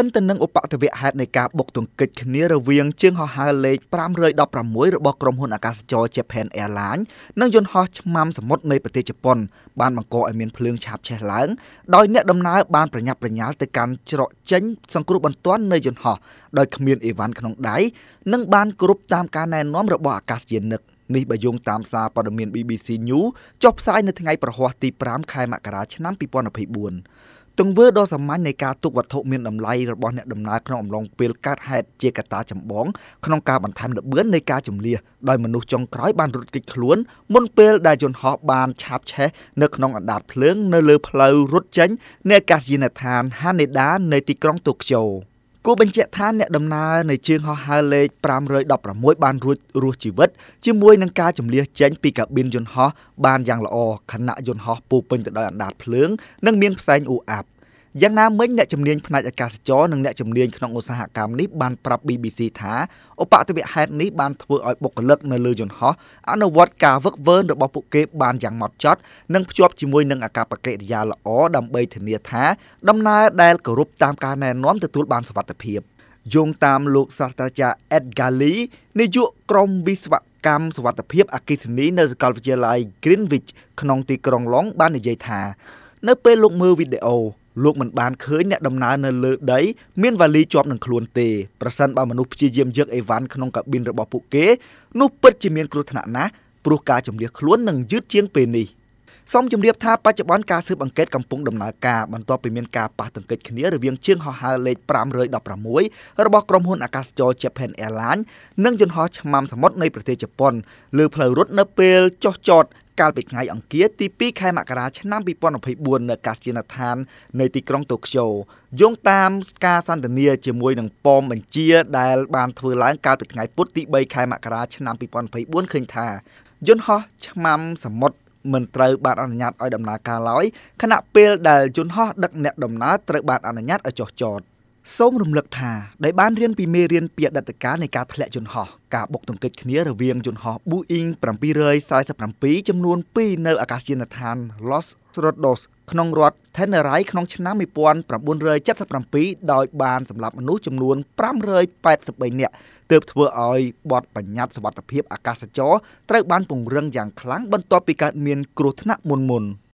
ទន្ទឹមនឹងឧបទ្ទវហេតុនៃការបុកទង្គិចគ្នារវាងជើងហោះហើរលេខ516របស់ក្រុមហ៊ុនអាកាសចរ Japan Airlines និងយន្តហោះឆ្មាំសមុទ្រនៃប្រទេសជប៉ុនបានបង្កឲ្យមានភ្លើងឆាបឆេះឡើងដោយអ្នកដំណើរបានប្រញាប់ប្រញាល់ទៅកាន់ច្រកចេញសង្គ្រោះបន្ទាន់នៃយន្តហោះដោយគ្មានអីវ៉ាន់ក្នុងដៃនិងបានគ្រប់តាមការណែនាំរបស់អាកាសយានិកនេះបើយោងតាមសារព័ត៌មាន BBC News ចុះផ្សាយនៅថ្ងៃប្រហ័សទី5ខែមករាឆ្នាំ2024ទង្វើដ៏សាមញ្ញនៃការទុកវត្ថុមានតម្លៃរបស់អ្នកដំណើរក្នុងអំឡុងពេលកើតហេតុជាកត្តាចម្បងក្នុងការបន្ថែមល្បឿននៃការជម្លៀសដោយមនុស្សចុងក្រោយបានរត់គេចខ្លួនមុនពេលដែលយន្តហោះបានឆាបឆេះនៅក្នុងអណ្ដាតភ្លើងនៅលើផ្លូវរត់ចេញនៃអាកាសយានដ្ឋាន Haneda នៃទីក្រុងតូក្យូគូបញ្ជាក់ថាអ្នកដំណើរនៃជើងហោះហើរលេខ516បានរួចរស់ជីវិតជាមួយនឹងការជម្លៀសចេញពីកាប៊ីនយន្តហោះបានយ៉ាងល្អខណៈយន្តហោះពោពេញទៅដោយអណ្ដាតភ្លើងនិងមានផ្សែងអ៊ូអាប់យ៉ាងណាមិញអ្នកជំនាញផ្នែកអាកាសចរនិងអ្នកជំនាញក្នុងឧស្សាហកម្មនេះបានប្រាប់ BBC ថាឧបទ្ទវហេតុនេះបានធ្វើឲ្យបុគ្គលិកនៅលើយន្តហោះអនុវត្តការវឹកវើរបស់ពួកគេបានយ៉ាងហ្មត់ចត់និងភ្ជាប់ជាមួយនឹងអាកប្បកិរិយាល្អដើម្បីធានាថាដំណើរដែលគោរពតាមការណែនាំទទួលបានសុវត្ថិភាពយោងតាមលោកសាស្ត្រាចារ្យ Edgar Lee នាយកក្រុមវិស្វកម្មសុវត្ថិភាពអគ្គិសនីនៅសាកលវិទ្យាល័យ Greenwich ក្នុងទីក្រុងឡុងបាននិយាយថានៅពេលលោកមើលវីដេអូលោកមិនបានឃើញអ្នកដំណើរនៅលើដីមានវ៉ាលីជាប់នឹងខ្លួនទេប្រសិនបើមនុស្សព្យាយាមយកអីវ៉ាន់ក្នុងកាប៊ីនរបស់ពួកគេនោះពិតជាមានគ្រោះថ្នាក់ណាស់ព្រោះការជម្លៀសខ្លួននឹងយឺតជាងពេលនេះសូមជម្រាបថាបច្ចុប្បន្នការស៊ើបអង្កេតកំពុងដំណើរការបន្ទាប់ពីមានការប៉ះទង្គិចគ្នារវាងជើងហោះហើរលេខ516របស់ក្រុមហ៊ុនអាកាសចរ Japan Airlines និងយន្តហោះឆ្មាំសមុទ្រនៃប្រទេសជប៉ុនលើផ្លូវរត់នៅពេលចុះចតកាលពីថ្ងៃអង្គារទី2ខែមករាឆ្នាំ2024នៅអាកាសយានដ្ឋាននៃទីក្រុងតូក្យូយោងតាមការសន្ទនាជាមួយនឹងប៉មបញ្ជាដែលបានធ្វើឡើងកាលពីថ្ងៃពុធទី3ខែមករាឆ្នាំ2024ឃើញថាយន្តហោះឆ្មាំសមុទ្រមិនត្រូវបានអនុញ្ញាតឲ្យដំណើរការឡើយខណៈពេលដែលយន្តហោះដឹកអ្នកដំណើរត្រូវបានអនុញ្ញាតឲ្យចុះចតសូមរំលឹកថាដែលបានរៀនពីមេរៀនពីអតីតកាលនៃការធ្លាក់យន្តហោះការបុកទង្គិចគ្នារវាងយន្តហោះ Boeing 747ចំនួន2នៅអាកាសយានដ្ឋាន Los Rodos ក្នុងរដ្ឋ Tenerife ក្នុងឆ្នាំ1977ដោយបានសម្លាប់មនុស្សចំនួន583នាក់ទើបធ្វើឲ្យបទបញ្ញត្តិសុវត្ថិភាពអាកាសចរត្រូវបានពង្រឹងយ៉ាងខ្លាំងបន្ទាប់ពីកើតមានគ្រោះថ្នាក់មុនៗ